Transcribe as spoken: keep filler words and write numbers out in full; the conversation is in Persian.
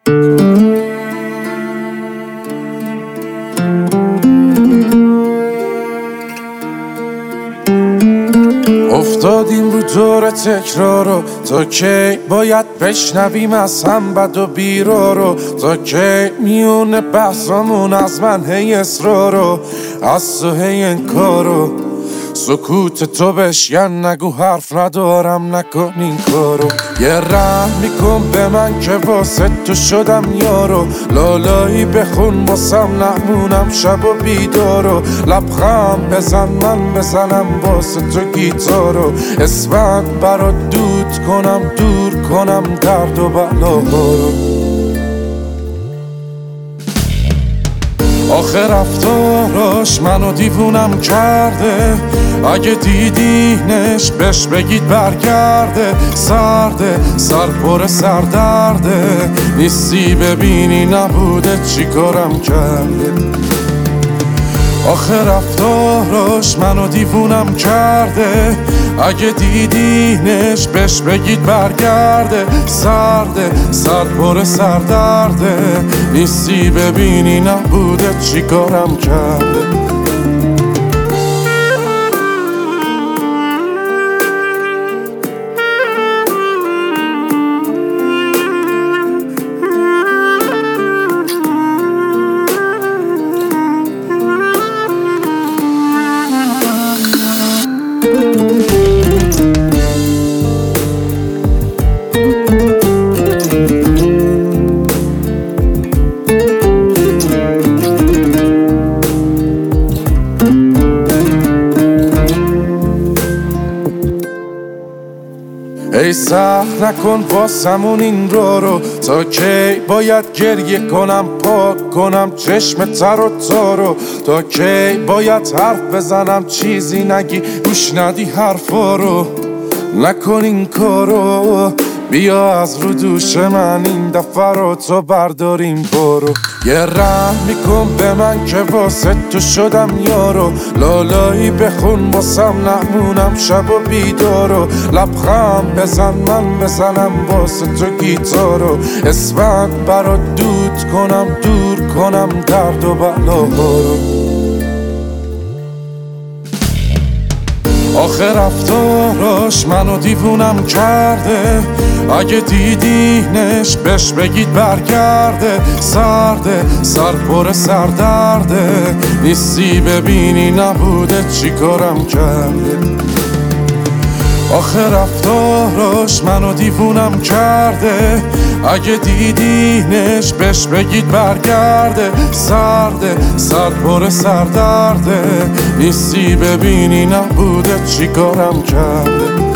افتادیم رو دور تکرارو، تا کی باید بشنویم از هم بد و بیرارو؟ تا کی میونه بحثامون از من هی اصرارو، از تو هی انکارو؟ سکوت تو بشکن، نگو حرف ندارم، نکن این کارو. یه رحم میکن به من که واسه تو شدم یارو، لالایی بخون واسم نمونم شب و بیدارو. لبخند بزن من بزنم واسه تو گیتارو، اسمت برات دود کنم دور کنم درد و بلاهارو. آخه رفتاراش منو دیوونم کرده، اگه دیدینش بهش بگید برگرده. سرده سر پر سردرده، نیستی ببینی نبوده چی کارم کرده. آخه رفتاراش منو دیوونم کرده، اگه دیدینش بهش بگید برگرده. سرده سر پر سردرده، نیستی ببینی نبوده چی کارم کرده. ای سخت نکن واسمون این رو رو، تا کی باید گریه کنم پاک کنم چشم تر و تارو؟ تا کی باید حرف بزنم چیزی نگی گوش ندی حرفا رو؟ نکن این کارو، بیا از رو دوش من این دفعه رو تو برداریم برو. یه رحم میکن به من که واسه تو شدم یارو، لالایی بخون واسم نمونم شب و بیدارو. لبخند بزن من بزنم واسه تو گیتارو، اسمت برات دود کنم دور کنم درد و بلاهارو. آخه رفتاراش منو دیوونم کرده، اگه دیدینش بهش بگید برگرده. سرده سر پر سردرده، نیستی ببینی نبوده چی کارم کرده. آخه رفتاراش منو دیوونم کرده، اگه دیدینش بهش بگید برگرده. سرده سر پر سردرده، نیستی ببینی نبوده چی کارم کرده.